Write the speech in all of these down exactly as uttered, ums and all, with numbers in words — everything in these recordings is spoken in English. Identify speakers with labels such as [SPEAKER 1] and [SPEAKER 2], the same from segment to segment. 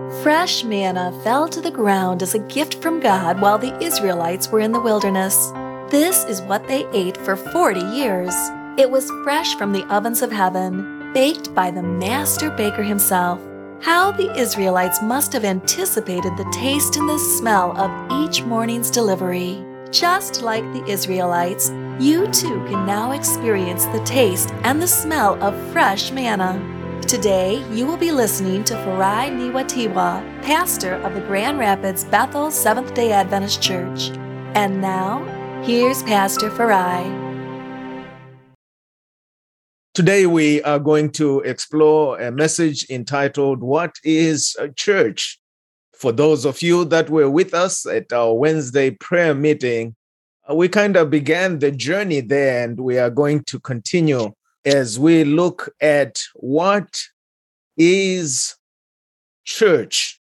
[SPEAKER 1] Fresh manna fell to the ground as a gift from God while the Israelites were in the wilderness. This is what they ate for forty years. It was fresh from the ovens of heaven, baked by the master baker himself. How the Israelites must have anticipated the taste and the smell of each morning's delivery. Just like the Israelites, you too can now experience the taste and the smell of fresh manna. Today, you will be listening to Farai Niwatiwa, pastor of the Grand Rapids Bethel Seventh-day Adventist Church. And now, here's Pastor Farai.
[SPEAKER 2] Today, we are going to explore a message entitled, What is a Church? For those of you that were with us at our Wednesday prayer meeting, we kind of began the journey there, and we are going to continue as we look at what is church.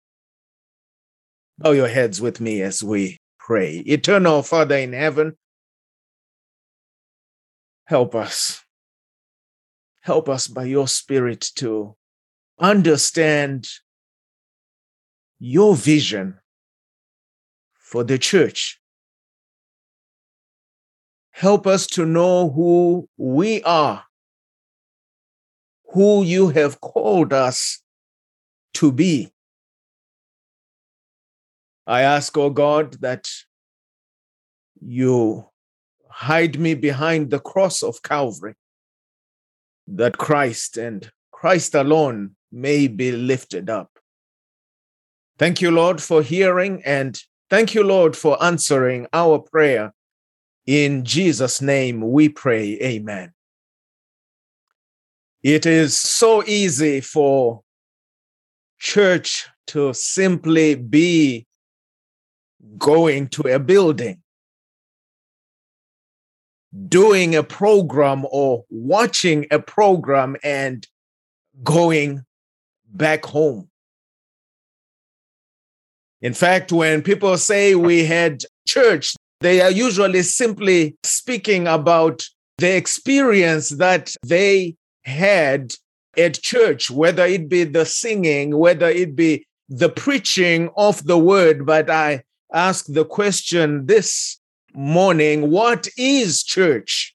[SPEAKER 2] Bow your heads with me as we pray. Eternal Father in heaven, help us. Help us by your Spirit to understand your vision for the church. Help us to know who we are, who you have called us to be. I ask, oh God, that you hide me behind the cross of Calvary, that Christ and Christ alone may be lifted up. Thank you, Lord, for hearing, and thank you, Lord, for answering our prayer. In Jesus' name we pray, amen. It is so easy for church to simply be going to a building, doing a program or watching a program and going back home. In fact, when people say we had church, they are usually simply speaking about the experience that they had at church, whether it be the singing, whether it be the preaching of the word. But I ask the question this morning, what is church?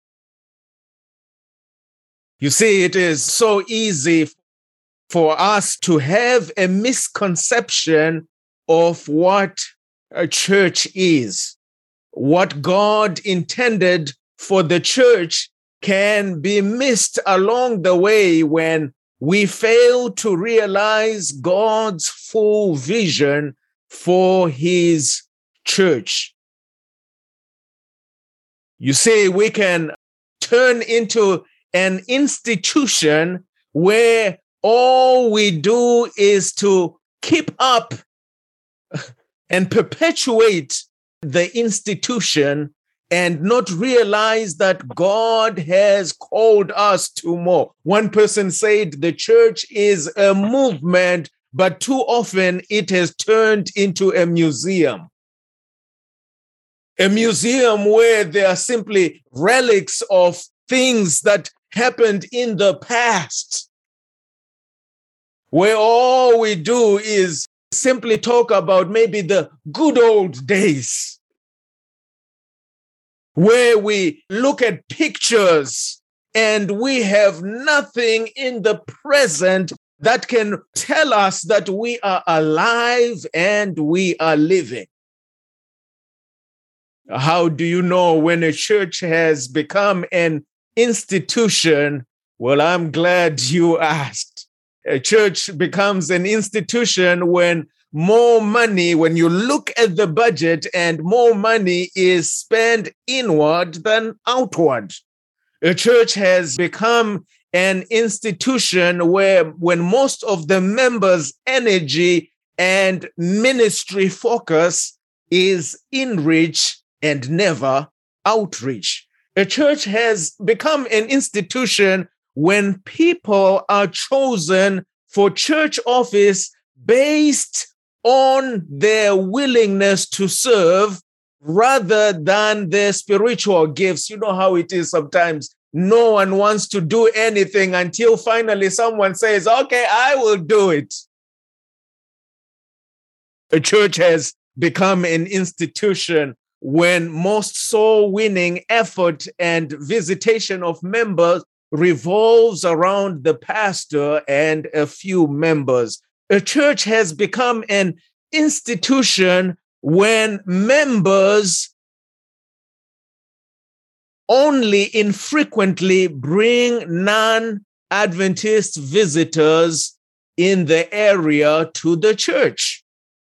[SPEAKER 2] You see, it is so easy for us to have a misconception of what a church is. What God intended for the church can be missed along the way when we fail to realize God's full vision for his church. You see, we can turn into an institution where all we do is to keep up and perpetuate the institution and not realize that God has called us to more. One person said the church is a movement, but too often it has turned into a museum. A museum where there are simply relics of things that happened in the past, where all we do is simply talk about maybe the good old days, where we look at pictures and we have nothing in the present that can tell us that we are alive and we are living. How do you know when a church has become an institution? Well, I'm glad you asked. A church becomes an institution when more money, when you look at the budget and more money is spent inward than outward. A church has become an institution where when most of the members' energy and ministry focus is inreach and never outreach. A church has become an institution when people are chosen for church office based on their willingness to serve rather than their spiritual gifts. You know how it is sometimes. No one wants to do anything until finally someone says, okay, I will do it. A church has become an institution when most soul-winning effort and visitation of members revolves around the pastor and a few members. A church has become an institution when members only infrequently bring non-Adventist visitors in the area to the church.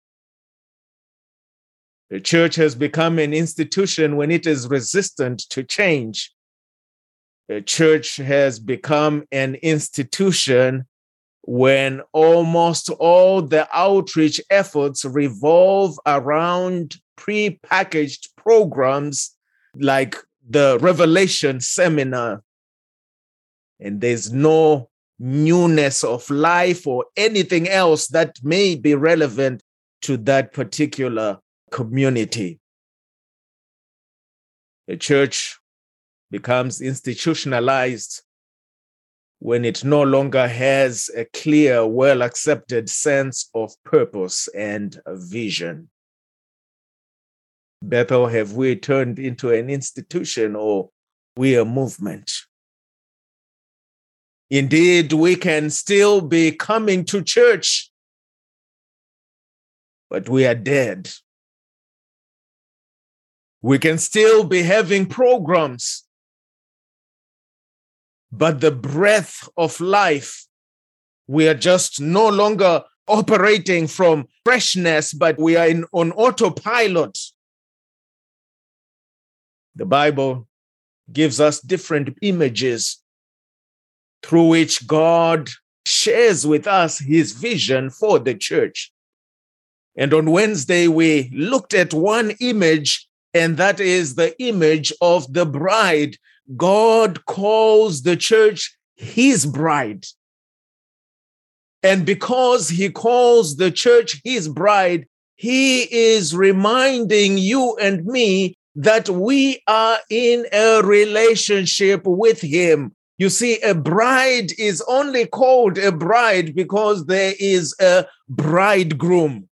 [SPEAKER 2] The church has become an institution when it is resistant to change. The church has become an institution when almost all the outreach efforts revolve around pre-packaged programs like the Revelation Seminar, and there's no newness of life or anything else that may be relevant to that particular community. The church becomes institutionalized when it no longer has a clear, well-accepted sense of purpose and vision. Bethel, have we turned into an institution or we a movement? Indeed, we can still be coming to church, but we are dead. We can still be having programs, but the breath of life, we are just no longer operating from freshness, but we are in, on autopilot. The Bible gives us different images through which God shares with us his vision for the church. And on Wednesday, we looked at one image, and that is the image of the bride. God calls the church his bride. And because he calls the church his bride, he is reminding you and me that we are in a relationship with him. You see, a bride is only called a bride because there is a bridegroom.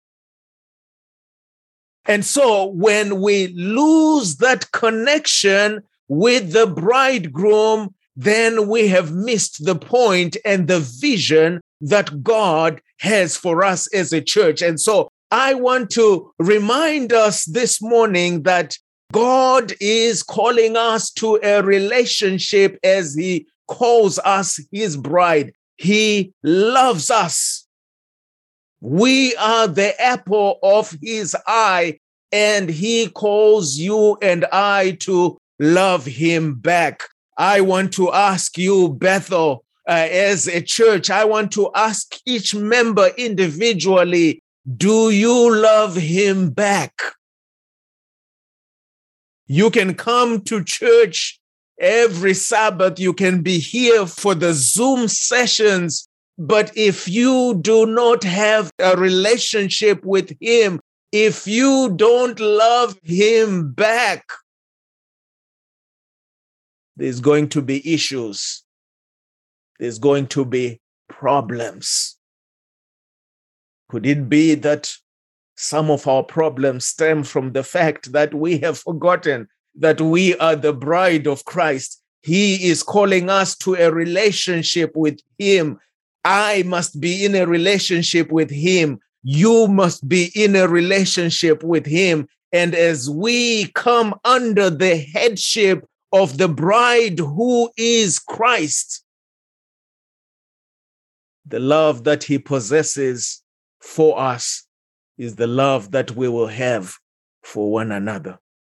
[SPEAKER 2] And so when we lose that connection with the bridegroom, then we have missed the point and the vision that God has for us as a church. And so I want to remind us this morning that God is calling us to a relationship as he calls us his bride. He loves us. We are the apple of his eye, and he calls you and I to love him back. I want to ask you, Bethel, uh, as a church, I want to ask each member individually, do you love him back? You can come to church every Sabbath. You can be here for the Zoom sessions. But if you do not have a relationship with him, if you don't love him back, there's going to be issues. There's going to be problems. Could it be that some of our problems stem from the fact that we have forgotten that we are the bride of Christ? He is calling us to a relationship with him. I must be in a relationship with him. You must be in a relationship with him. And as we come under the headship of the bride who is Christ, the love that he possesses for us is the love that we will have for one another.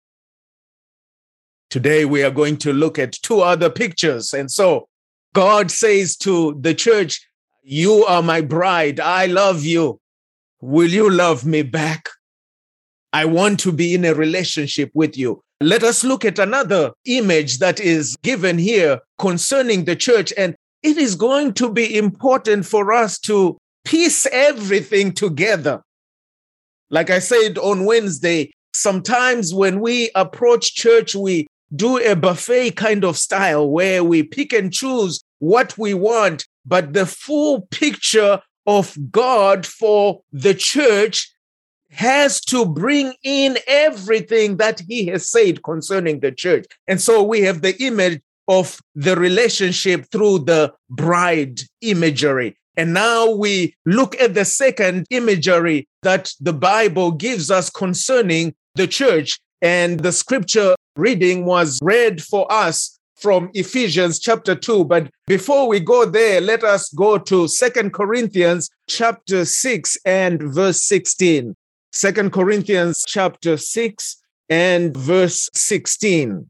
[SPEAKER 2] Today, we are going to look at two other pictures. And so God says to the church, you are my bride. I love you. Will you love me back? I want to be in a relationship with you. Let us look at another image that is given here concerning the church. And it is going to be important for us to piece everything together. Like I said on Wednesday, sometimes when we approach church, we do a buffet kind of style where we pick and choose what we want, but the full picture of God for the church has to bring in everything that he has said concerning the church. And so we have the image of the relationship through the bride imagery. And now we look at the second imagery that the Bible gives us concerning the church. And the scripture reading was read for us from Ephesians chapter two. But before we go there, let us go to Second Corinthians chapter six and verse sixteen. Second Corinthians chapter six and verse sixteen.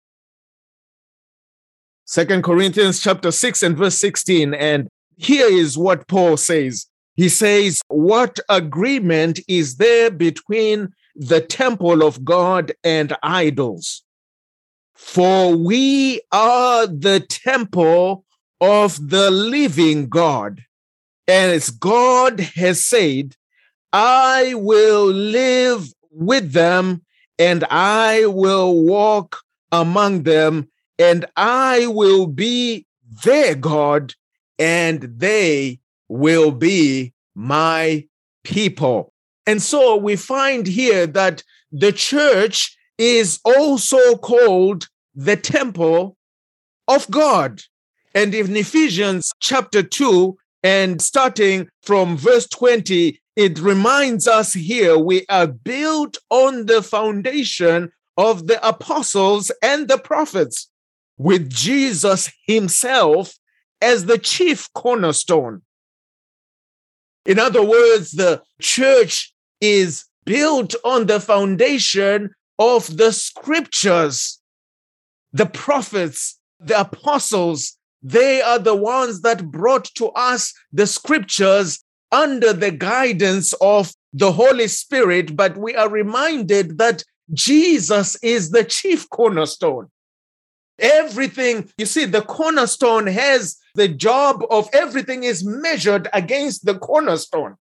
[SPEAKER 2] Second Corinthians chapter six and verse sixteen. And here is what Paul says. He says, "What agreement is there between the temple of God and idols? For we are the temple of the living God. And as God has said, I will live with them, and I will walk among them, and I will be their God, and they will be my people." And so we find here that the church is also called the temple of God. And in Ephesians chapter two, and starting from verse twenty, it reminds us here we are built on the foundation of the apostles and the prophets, with Jesus himself as the chief cornerstone. In other words, the church is built on the foundation of the scriptures. The prophets, the apostles, they are the ones that brought to us the scriptures under the guidance of the Holy Spirit. But we are reminded that Jesus is the chief cornerstone. Everything, you see, the cornerstone has the job of everything is measured against the cornerstone.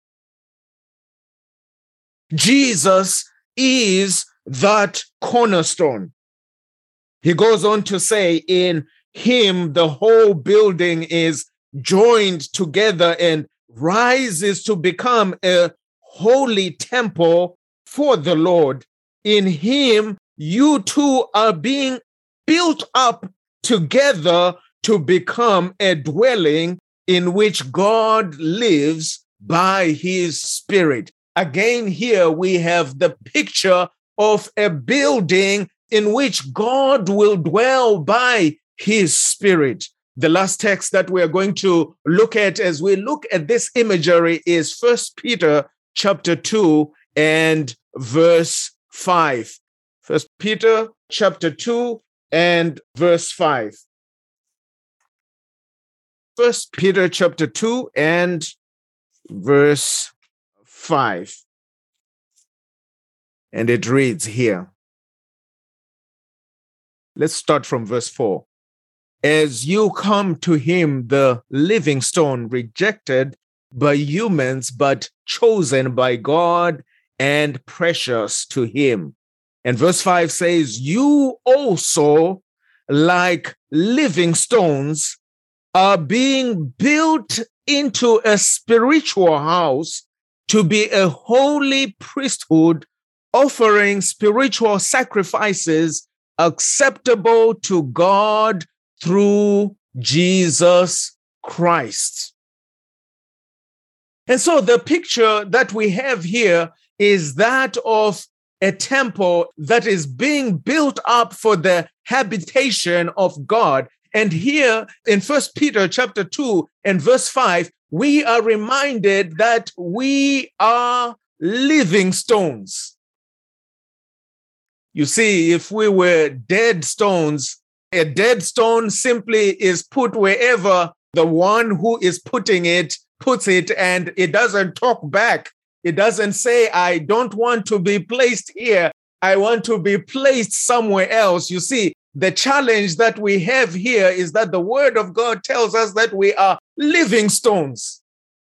[SPEAKER 2] Jesus is that cornerstone. He goes on to say, in him, the whole building is joined together and rises to become a holy temple for the Lord. In him, you two are being built up together to become a dwelling in which God lives by his Spirit. Again, here we have the picture of a building in which God will dwell by his Spirit. The last text that we are going to look at as we look at this imagery is First Peter chapter two and verse five. First Peter chapter two and verse five. First Peter chapter two and verse five. And it reads here. Let's start from verse four. As you come to him, the living stone, rejected by humans, but chosen by God and precious to him. And verse five says, you also, like living stones, are being built into a spiritual house to be a holy priesthood, offering spiritual sacrifices acceptable to God through Jesus Christ. And so the picture that we have here is that of a temple that is being built up for the habitation of God. And here in First Peter chapter two and verse five, we are reminded that we are living stones. You see, if we were dead stones, a dead stone simply is put wherever the one who is putting it puts it, and it doesn't talk back. It doesn't say, I don't want to be placed here. I want to be placed somewhere else. You see, the challenge that we have here is that the word of God tells us that we are living stones.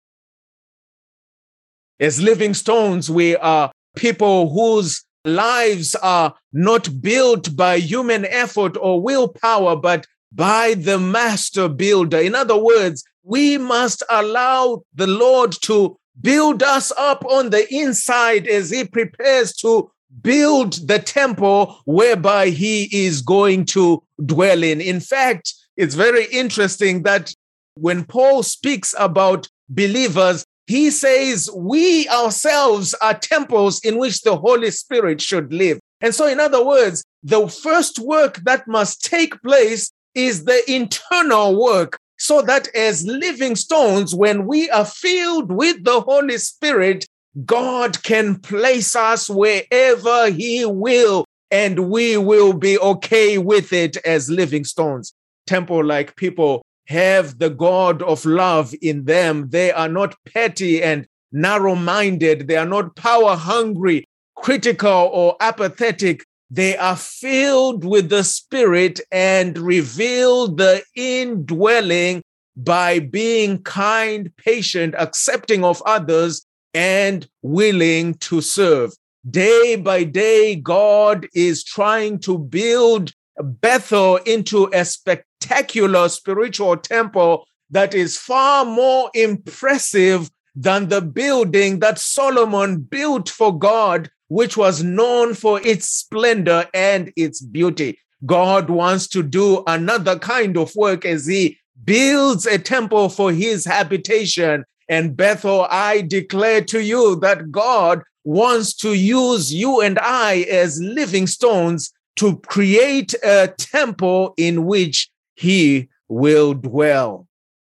[SPEAKER 2] As living stones, we are people whose lives are not built by human effort or willpower, but by the master builder. In other words, we must allow the Lord to build us up on the inside as he prepares to build the temple whereby he is going to dwell in. In fact, it's very interesting that when Paul speaks about believers, he says we ourselves are temples in which the Holy Spirit should live. And so, in other words, the first work that must take place is the internal work, so that as living stones, when we are filled with the Holy Spirit, God can place us wherever he will, and we will be okay with it as living stones. Temple-like people have the God of love in them. They are not petty and narrow-minded. They are not power-hungry, critical, or apathetic. They are filled with the Spirit and reveal the indwelling by being kind, patient, accepting of others, and willing to serve. Day by day, God is trying to build Bethel into a spectacular spiritual temple that is far more impressive than the building that Solomon built for God, which was known for its splendor and its beauty. God wants to do another kind of work as he builds a temple for his habitation. And Bethel, I declare to you that God wants to use you and I as living stones to create a temple in which he will dwell.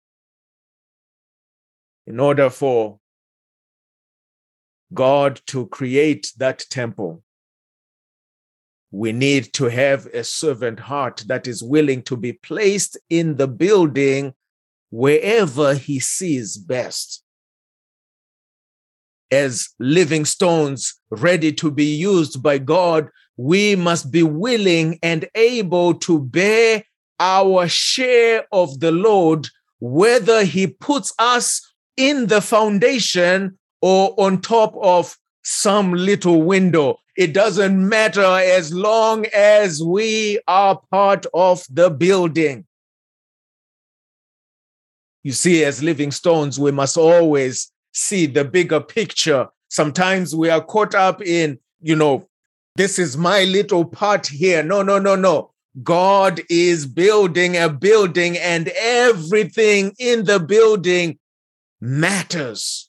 [SPEAKER 2] In order for God to create that temple, we need to have a servant heart that is willing to be placed in the building wherever he sees best. As living stones ready to be used by God, we must be willing and able to bear our share of the load, whether he puts us in the foundation or on top of some little window. It doesn't matter as long as we are part of the building. You see, as living stones, we must always see the bigger picture. Sometimes we are caught up in, you know, this is my little part here. No, no, no, no. God is building a building, and everything in the building matters.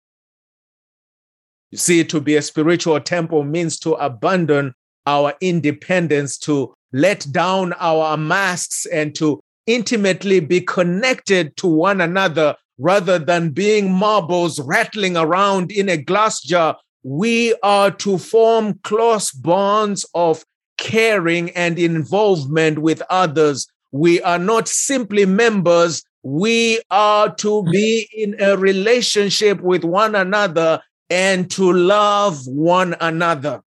[SPEAKER 2] You see, to be a spiritual temple means to abandon our independence, to let down our masks, and to intimately be connected to one another rather than being marbles rattling around in a glass jar. We are to form close bonds of caring and involvement with others. We are not simply members. We are to be in a relationship with one another and to love one another.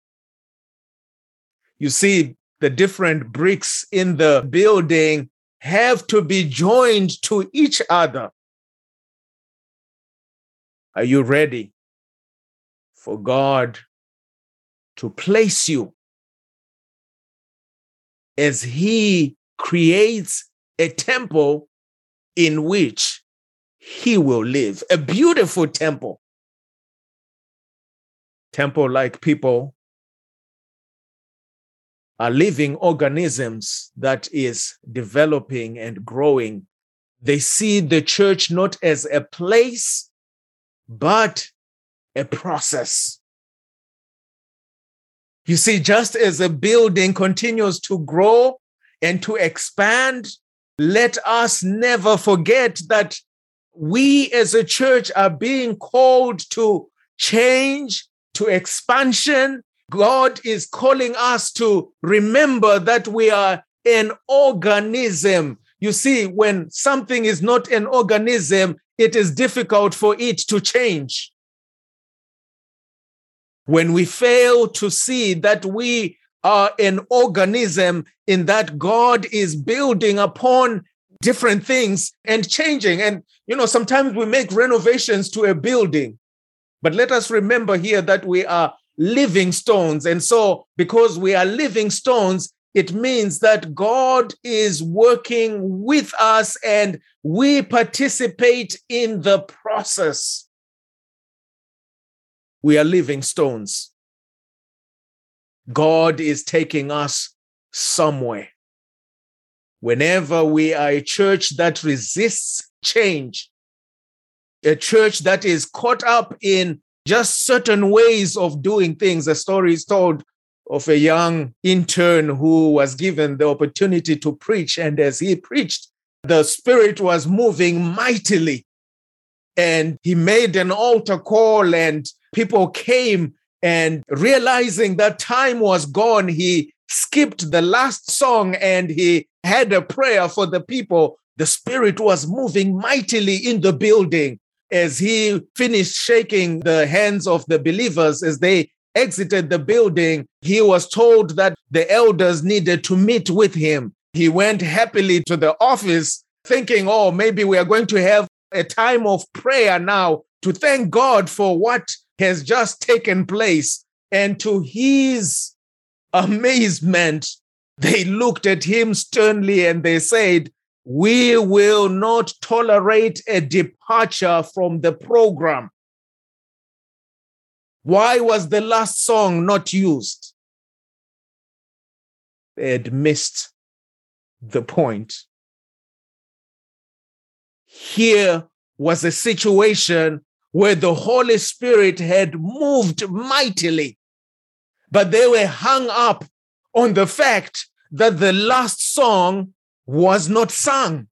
[SPEAKER 2] You see, the different bricks in the building have to be joined to each other. Are you ready for God to place you as he creates a temple in which he will live? A beautiful temple. Temple-like people are living organisms that is developing and growing. They see the church not as a place, but a process. You see, just as a building continues to grow and to expand, let us never forget that we as a church are being called to change, to expansion. God is calling us to remember that we are an organism. You see, when something is not an organism, it is difficult for it to change. When we fail to see that we are an organism in that God is building upon different things and changing. And, you know, sometimes we make renovations to a building, but let us remember here that we are living stones. And so because we are living stones, it means that God is working with us and we participate in the process. We are living stones. God is taking us somewhere. Whenever we are a church that resists change, a church that is caught up in just certain ways of doing things. A story is told of a young intern who was given the opportunity to preach. And as he preached, the Spirit was moving mightily. And he made an altar call and people came, and realizing that time was gone, he skipped the last song and he had a prayer for the people. The Spirit was moving mightily in the building. As he finished shaking the hands of the believers as they exited the building, he was told that the elders needed to meet with him. He went happily to the office thinking, oh, maybe we are going to have a time of prayer now to thank God for what has just taken place. And to his amazement, they looked at him sternly and they said, we will not tolerate a departure from the program. Why was the last song not used? They had missed the point. Here was a situation where the Holy Spirit had moved mightily, but they were hung up on the fact that the last song was not sung.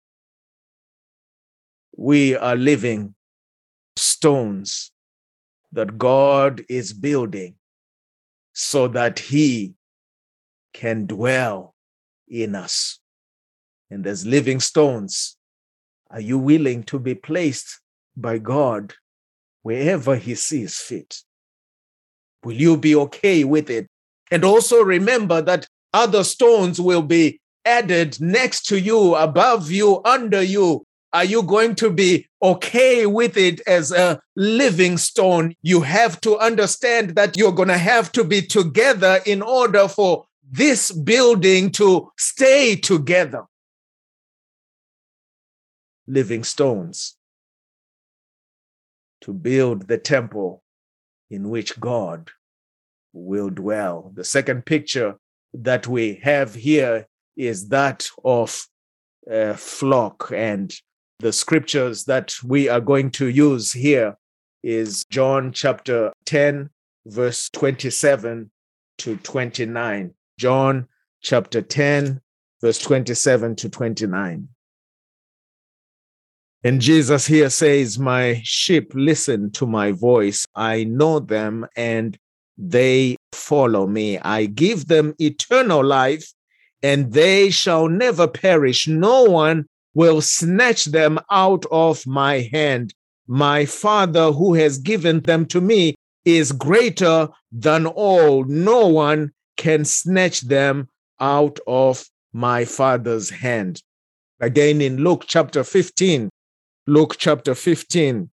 [SPEAKER 2] We are living stones that God is building so that He can dwell in us. And as living stones, are you willing to be placed by God wherever He sees fit? Will you be okay with it? And also remember that other stones will be added next to you, above you, under you. Are you going to be okay with it as a living stone? You have to understand that you're going to have to be together in order for this building to stay together. Living stones to build the temple in which God will dwell. The second picture that we have here is that of a flock, and the scriptures that we are going to use here is John chapter ten, verse twenty-seven to twenty-nine. John chapter ten, verse twenty-seven to twenty-nine. And Jesus here says, my sheep listen to my voice. I know them and they follow me. I give them eternal life and they shall never perish. No one will snatch them out of my hand. My Father who has given them to me is greater than all. No one can snatch them out of my Father's hand. Again in Luke chapter fifteen, Luke chapter fifteen,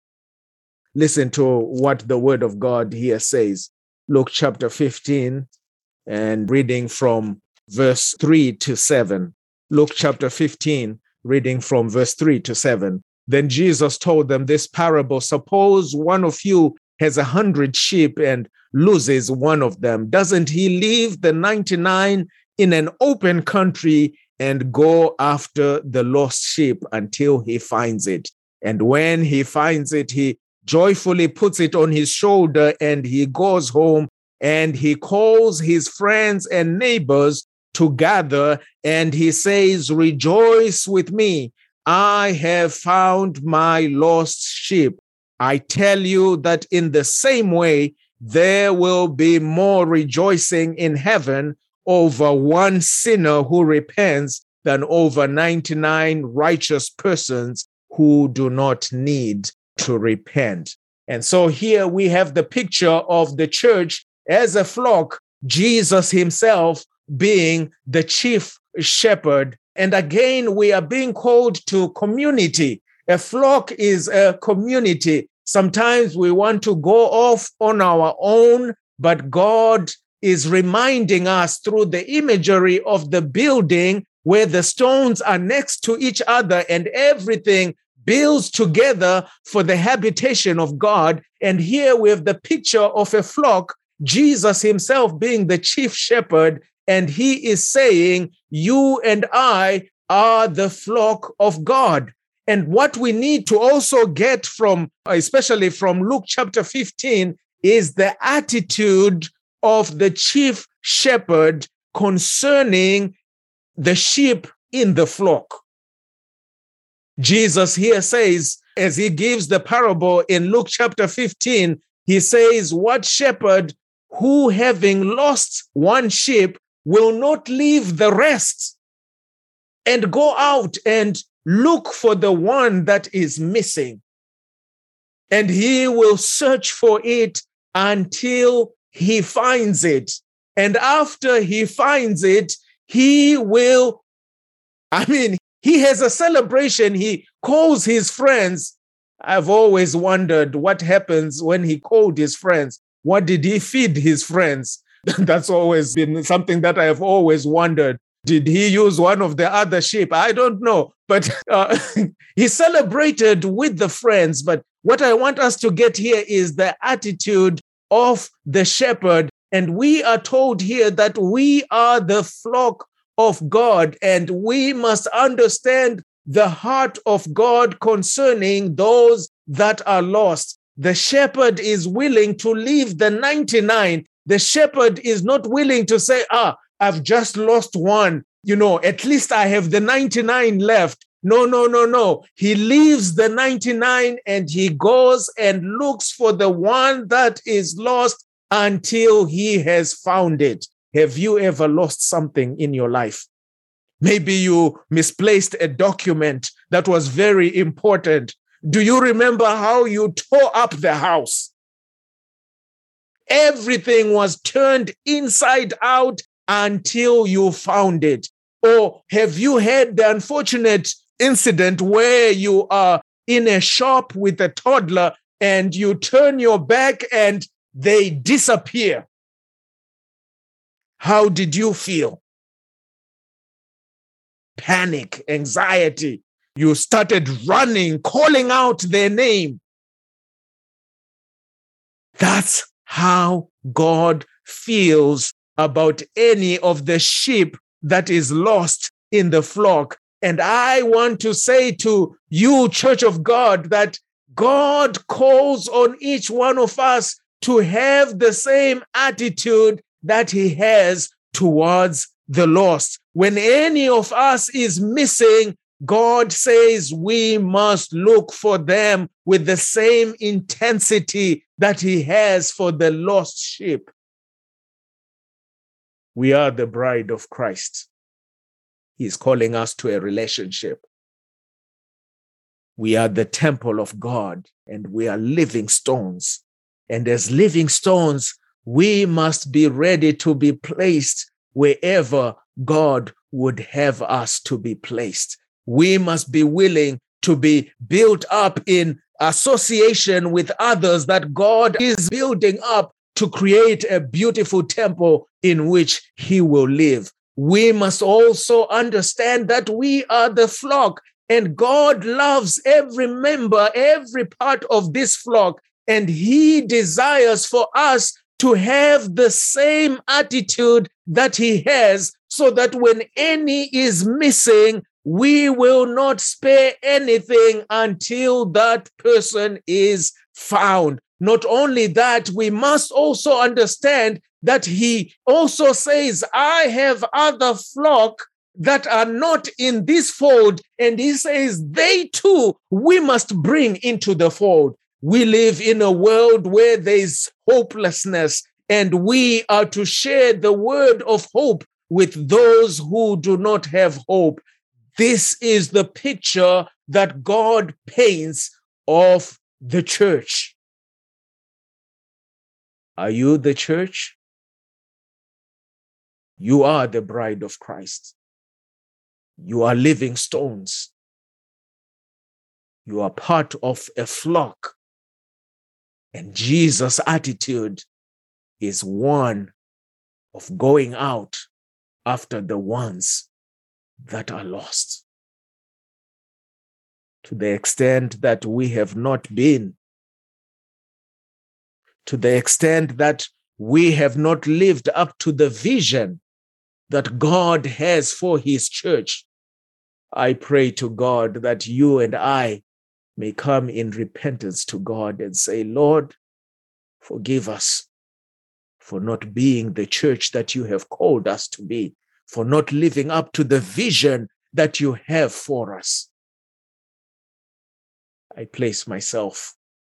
[SPEAKER 2] listen to what the word of God here says. Luke chapter fifteen, and reading from verse three to seven. Luke chapter fifteen, reading from verse three to seven. Then Jesus told them this parable. Suppose one of you has a hundred sheep and loses one of them. Doesn't he leave the ninety-nine in an open country and go after the lost sheep until he finds it? And when he finds it, he joyfully puts it on his shoulder and he goes home and he calls his friends and neighbors to gather and he says, rejoice with me. I have found my lost sheep. I tell you that in the same way, there will be more rejoicing in heaven over one sinner who repents than over ninety-nine righteous persons who do not need to repent. And so here we have the picture of the church as a flock, Jesus himself being the chief shepherd. And again, we are being called to community. A flock is a community. Sometimes we want to go off on our own, but God is reminding us through the imagery of the building where the stones are next to each other and everything builds together for the habitation of God. And here we have the picture of a flock, Jesus himself being the chief shepherd, and he is saying, you and I are the flock of God. And what we need to also get from, especially from Luke chapter fifteen, is the attitude of the chief shepherd concerning the sheep in the flock. Jesus here says, as he gives the parable in Luke chapter fifteen, he says, what shepherd who having lost one sheep will not leave the rest and go out and look for the one that is missing? And he will search for it until he finds it. And after he finds it, he will, I mean, he has a celebration. He calls his friends. I've always wondered what happens when he called his friends. What did he feed his friends? That's always been something that I have always wondered. Did he use one of the other sheep? I don't know. But uh, he celebrated with the friends. But what I want us to get here is the attitude of the shepherd. And we are told here that we are the flock of God, and we must understand the heart of God concerning those that are lost. The shepherd is willing to leave the ninety-nine. The shepherd is not willing to say, ah, I've just lost one. You know, at least I have the ninety-nine left. No, no, no, no. He leaves the ninety-nine and he goes and looks for the one that is lost until he has found it. Have you ever lost something in your life? Maybe you misplaced a document that was very important. Do you remember how you tore up the house? Everything was turned inside out until you found it. Or have you had the unfortunate incident where you are in a shop with a toddler and you turn your back and they disappear? How did you feel? Panic, anxiety. You started running, calling out their name. That's how God feels about any of the sheep that is lost in the flock. And I want to say to you, Church of God, that God calls on each one of us to have the same attitude that he has towards the lost. When any of us is missing, God says we must look for them with the same intensity that he has for the lost sheep. We are the bride of Christ. He's calling us to a relationship. We are the temple of God, and we are living stones. And as living stones, we must be ready to be placed wherever God would have us to be placed. We must be willing to be built up in association with others that God is building up to create a beautiful temple in which he will live. We must also understand that we are the flock, and God loves every member, every part of this flock, and he desires for us to have the same attitude that he has, so that when any is missing, we will not spare anything until that person is found. Not only that, we must also understand that he also says, I have other flock that are not in this fold. And he says, they too, we must bring into the fold. We live in a world where there's hopelessness, and we are to share the word of hope with those who do not have hope. This is the picture that God paints of the church. Are you the church? You are the bride of Christ. You are living stones. You are part of a flock. And Jesus' attitude is one of going out after the ones that are lost. to the extent that we have not been, to the extent that we have not lived up to the vision that God has for his church. I pray to God that you and I may come in repentance to God and say, Lord, forgive us for not being the church that you have called us to be, for not living up to the vision that you have for us. I place myself.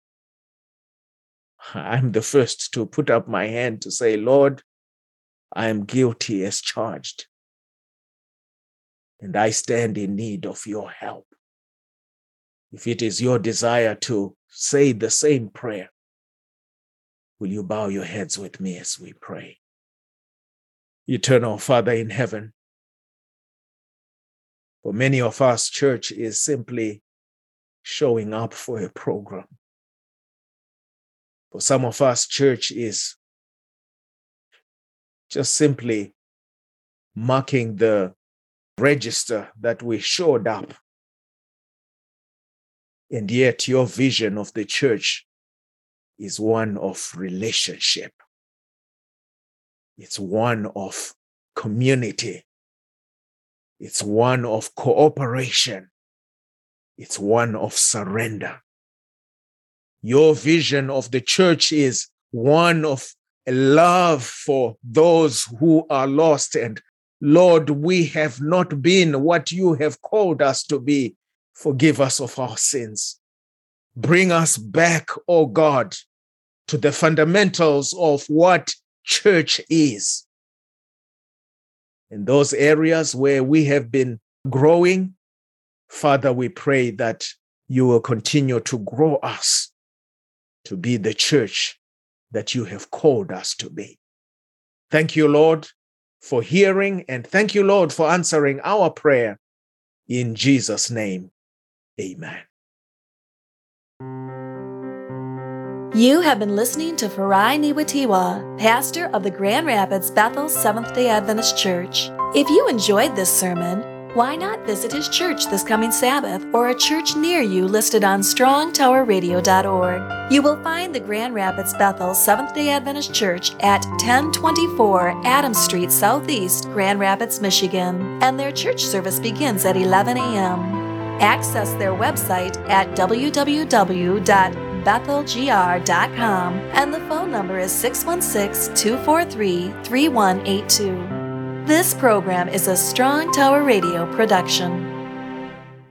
[SPEAKER 2] I'm the first to put up my hand to say, Lord, I am guilty as charged, and I stand in need of your help. If it is your desire to say the same prayer, will you bow your heads with me as we pray? Eternal Father in heaven, for many of us, church is simply showing up for a program. For some of us, church is just simply marking the register that we showed up. And yet your vision of the church is one of relationship. It's one of community. It's one of cooperation. It's one of surrender. Your vision of the church is one of a love for those who are lost. And Lord, we have not been what you have called us to be. Forgive us of our sins. Bring us back, oh God, to the fundamentals of what church is. In those areas where we have been growing, Father, we pray that you will continue to grow us to be the church that you have called us to be. Thank you, Lord, for hearing, and thank you, Lord, for answering our prayer. In Jesus' name, amen.
[SPEAKER 1] You have been listening to Farai Niwatiwa, pastor of the Grand Rapids Bethel Seventh-day Adventist Church. If you enjoyed this sermon, why not visit his church this coming Sabbath or a church near you listed on strong tower radio dot org. You will find the Grand Rapids Bethel Seventh-day Adventist Church at ten twenty-four Adams Street Southeast, Grand Rapids, Michigan, and their church service begins at eleven a.m. Access their website at w w w dot bethel g r dot com, and the phone number is six one six, two four three, three one eight two. This program is a Strong Tower Radio production.